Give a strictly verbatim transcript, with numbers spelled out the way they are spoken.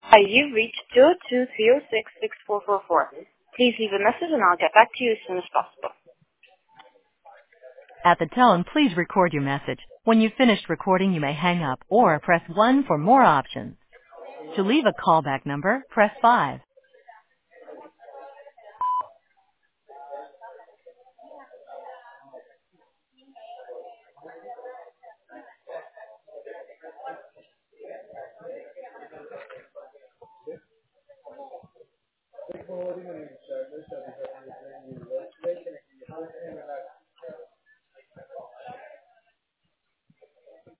Hi, you've reached two two zero six six four four four. Please leave a message and I'll get back to you as soon as possible. At the tone, please record your message. When you've finished recording, you may hang up or press one for more options. To leave a callback number, press five.